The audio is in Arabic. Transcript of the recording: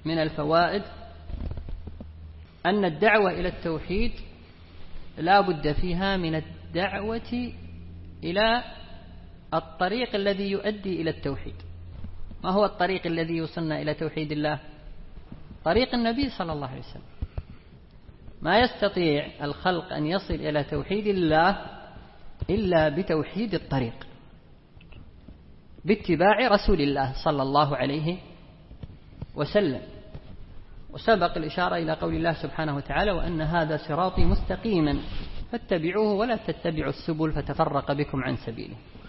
من الفوائد أن الدعوة إلى التوحيد لا بد فيها من الدعوة إلى الطريق الذي يؤدي إلى التوحيد. ما هو الطريق الذي يوصلنا إلى توحيد الله؟ طريق النبي صلى الله عليه وسلم. ما يستطيع الخلق أن يصل إلى توحيد الله إلا بتوحيد الطريق، باتباع رسول الله صلى الله عليه وسلم. وسبق الإشارة إلى قول الله سبحانه وتعالى: وأن هذا صراطي مستقيما فاتبعوه ولا تتبعوا السبل فتفرق بكم عن سبيله.